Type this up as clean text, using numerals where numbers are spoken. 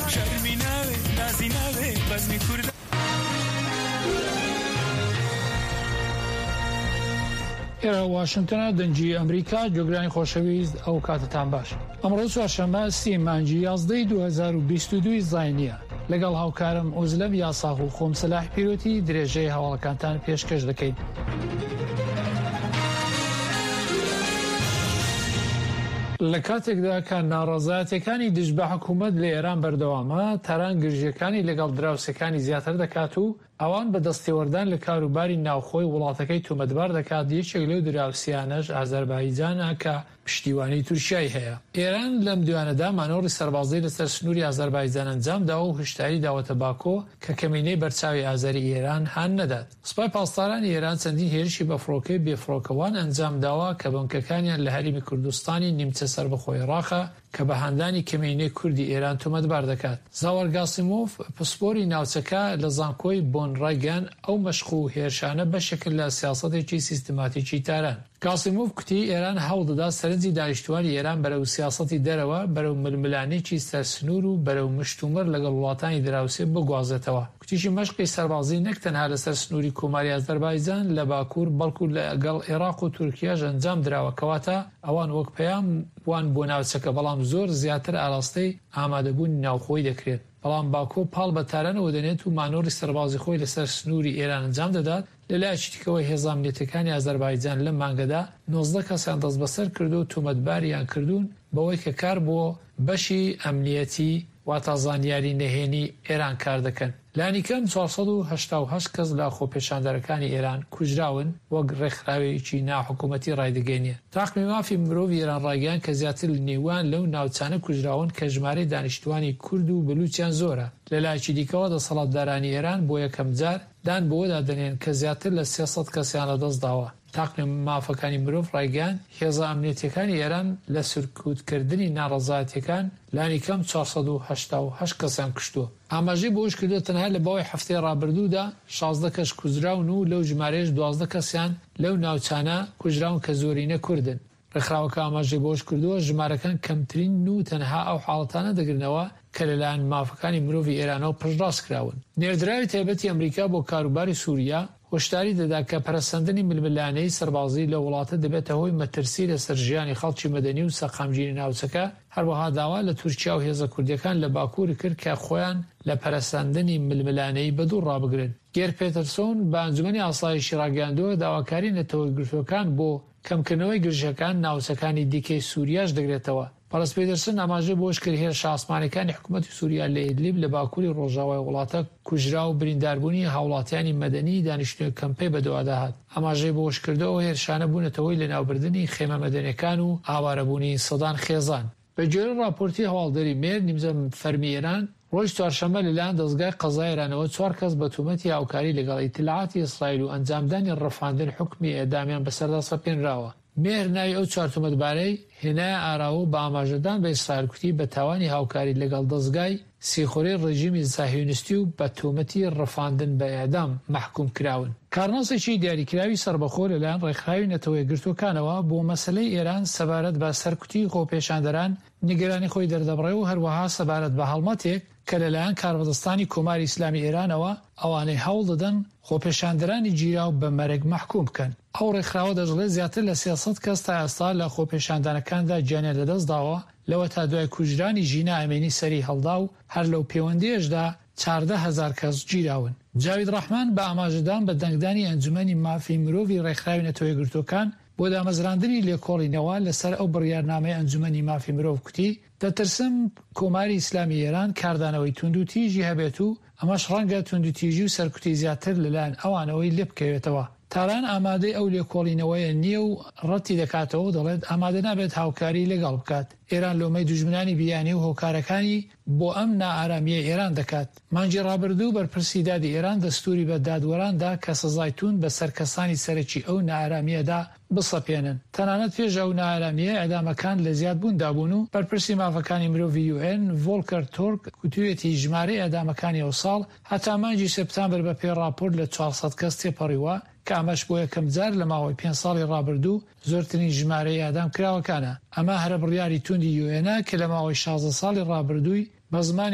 شرمی ناوێ نازی ناوێ بەزمی کوردە ئێرە واشنگتنە دەنگی ئەمریکا جۆگرانی خۆشەویست ئەو کاتتان باش. ئەمڕۆ چوارشەممە 30 مانگی 11 2022 زاینیە لەگەڵ هاوکارم ئۆزلەم یاساغ و خۆم سەلاح پیرۆتی درێژەی هەواڵەکانتان پێشکەش دەکەین. لە کاتێکدا کە ناڕەزایەتەکانی دژ بە حکوومەت لە ئێران بەردەوامە، تاران گرژیەکانی لەگەڵ دراوسەکانی زیاتر دەکات و ئەوان بە دەستێوەردان لە کاروباری ناوخۆی وڵاتەکەی تۆمەتبار دەکات. یەکێک لەو دراوسیانەش ئازەربایجانە کە پشتیوانی تورکیای هەیە. ئێران لەم دوانەدا مانۆڕی سەربازی لەسەر سنووری ئازەربایجان ئەنجامداوە و هشداری داوەتە باکۆ کە کەمینەی بەرچاوی ئازەری ئێران هان نەدات. سوپای پاسدارانی ئێران چەندین هێرشی بەفڕۆکەی بێفڕۆکەوان ئەنجامداوە کە بنکەکانیان لە هەرێمی کوردستانی نیمچە سەربەخۆی عێراقە کە بە هەندانی کەمینەی کوردی ئێران تۆمەتبار دەکات. زاوەر گاسیمۆف پسپۆری ناوچەکە لە زانکۆی بۆنڕایگەن ئەو مەشق و هێرشانە بەشێکن لە سیاسەتێکی سیستماتیکی تاران. گاسیمۆف کوتی ئێران هەوڵ دەدا سەرنجی دانیشتوانی ئێران بەرەو سیاسەتی دەرەوە بەرەو ململانێکی سەرسنوور و بەرەو مشتومەر لەگەڵ وڵاتانی دراوسێ بگوازێتەوە. کوتیشی مەشقی سەربازی نەک تەنها لەسەر سنووری کۆماری ئازەربایجان لە باکوور بەڵکو لەگەڵ عێراق و تورکیاش ئەنجام درراوە کەواتە ئەوان وەک پەیام وان بۆ ناوچەکە، بەڵام زۆر زیاتر ئاراستەی ئامادەبوون ناوخۆی دەکرێت. بەڵام باکۆ پاڵ بە تارانەوە دەنێت و مانۆڕی سەربازی خۆی لەسەر سنووری ئێران ئەنجام دەدات. لەلایەکی دیکەوە هێزە ئەمنیەتەکانی ئازەربایجان لەم مانگەدا 19 کەسیان دەست بەسەر کردو و تۆمەتباریان کردوون بەوەی کە کار بۆ بەشی ئەمنیەتی واتە زانیاری نەهێنی ئێران کار دەکەن. لانیکەم 488 کەس لە خۆپێشاندەرەکانی ئێران کوژراون وەک ڕێکخراوێکی ناحکوومەتی ڕایدەگەینە. تاقمی مافی مرۆڤ ئێران ڕایگەیان کە زیاتر لە نێوان لەو ناوچانە کوژراون کە ژمارەی دانیشتوانی کورد و بلوچیان زۆرە. لەلایەکی دیکەوە دەسەڵاتدارانی ئێران بۆ یەکەم جار دان بۆدا دەنێن کە زیاتر لە 300 کەسیان لەدەست داوە. تاقمی مافەکانی مرۆڤ ڕایگەیان هێزە ئەمنیەتەکانی ئێران لە سورکوتکردنی ناڕەزایەتیەکان لانیکەم 488 کەسیان کشتووە. ئاماژەی بۆش کردو تەنها لە باوەی هەفتەی ڕابردوودا 16 کەس کوژراون و لەو ژمارەیەش 12 کەسیان لەو ناوچانە کوژراون کە زۆرینە کوردن. ڕێکخراوەکە ئاماژەی بۆش کردووە ژمارەکان کەمترین و تەنها ئەو حاڵەتانە دەگرنەوە کە لەلایەن مافەکانی مرۆڤی ئێرانەوە پشتڕاست کراون. نێردراوی تایبەتی ئەمریکا بۆ کاروباری سووریا هۆشداری دەدا کە پەرەسەندنی ململانەی سەربازی لە وڵاتە دەبێتە هۆی مەترسی لەسەر ژیانی خەڵکی مەدەنی و سەقامگیری ناوچەکە. هەروەها داوا لە تورکیا و هێزە کوردیەکان لە باکوور کرد کە خۆیان لە پەرەسەندنی ململانەی بەدوور ڕابگرن. گێر پێتەرسۆن بە ئەنجومەنی ئاسایشی ڕاگەاندووە داواکاری نەتەوەی گرتوەکان بۆ کەمکردنەوەی گرژەکان ناوچەکانی دیکەی سووریاش دەگرێتەوە. پاڵس پێدەرسن ئاماژە بۆش کرد هێرشە ئاسمانەکانی حکوومەتی سووریا لە ئیدلیب لە باکووری ڕۆژاوای وڵاتە کوژرا و برینداربوونی هاوڵاتیانی مەدەنی دانیشتووی کەمپەی بەدەواداهات. ئاماژەی بۆش کردەوە هێرشانە بوونەتەوەی لە ناوبردننی خێمە مەدەنیەکان و ئاوارەبوونی سەدان خێزان. بە جۆرە راپۆرتی هەواڵدەری مێر نیمزە فەرمی ئێران ڕۆژ چوارشەممە لەلایەن دەستگای قەزای ئێرانەوە 4 کەس بە تومەتی هاوکاری لەگەڵ ئیتلاعاتی ئیسرائیل و ئەنجامدانی ڕەفاندن حکمی ئێدامیان بەسەردا سەپێنراوە. مێر ناوی ئەو 4 تومەتبارەی هێنایە ئاراوە بە ئاماژەدان بە ئیسرائیل کوتی بە تاوانی هاوکاری لەگەڵ دەستگای سیخۆری ڕژیمی زاهیونیستی و بە تومەتی ڕەفاندن بە ئێدام محکوم کراون. کارناسێکی دیاریکراوی سربەخۆ لەلایەن ڕێکخراوی نەتەوەی گرتوەکانەوە بۆ مەسەلەی ئێران سەبارەت بە سەرکوتی خۆپێشاندەران نیگەرانی خۆی دەردەبڕێ و هەروەها سەبارەت بە هەڵمەتێک کە لەلایەن کاربەدەستانی کۆماری ئیسلامی ئێرانەوە ئەوانەی هەوڵ دەدەن خۆپێشاندەرانی جیراو بە مەرگ محکوم بکەن. ئەو ڕێکخراوە دەژڵێت زیاتر لە 300 کەس تا ئێستا لە خۆپێشاندانەکاندا گیانیان لەدەست داوە، لەوە تا دوای کوژرانی ژینە ئەمێنی سەری هەڵدا و هەر لەو پەیوەندیەشدا 14,000 کەس گیراون. جاوید ڕەحمان بە ئاماژەدان بە دەنگدانی ئەنجومەنی مافی مرۆڤی ڕێکخراوی نەتەوەی گرتوەکان بۆ دامەزراندنی لێکۆڵینەوە لەسەر ئەو بڕیارنامەی ئەنجومەنی مافی مرۆڤ کوتی دەترسم کۆماری ئیسلامی ئێران کاردانەوەی توندوتیژی هەبێت و ئەمەش ڕەنگە توندوتیژی و سەرکوتی زیاتر لەلایەن ئەوانەوەی لێ بکەوێتەوە. تاران ئامادەی ئەو لێکۆڵینەوەیە نییە و ڕەتی دەکاتەوە و دەڵێت ئامادە نابێت هاوکاری لەگەڵ بکات. ئێران لۆمەی دوژمنانی بیانی و هۆکارەکانی بۆ ئەم نائارامیە ئێران دەکات. مانگی ڕابردوو بەرپرسی دادی ئێران دەستوری بە دادوەراندا کە سزای توند بە سەرکەسانی سەرەکی ئەو نائارامیەدا بسەپێنن. تەنانەت پێش ئەو نائارامیە ئەدامەکان لە زیادبووندا بوون و بەرپرسی مافەکانی مرۆڤی UN ڤۆلکەر تۆرک کوتوێتی ژمارەی ئەدامەکانی ئەو ساڵ هەتا مانگی سەپتامبەر بە پێی راپۆرت لە 400 کەس تێپەڕیوە کە ئەمەش بۆ یەکەم جار لە ماوەی 5 ساڵی ڕابردوو زۆرترین ژمارەی ئادام کراوەکانە. ئەمە هەرە بڕیاری توندی UN کە لە ماوەی 16 ساڵی ڕابردووی بە زمانی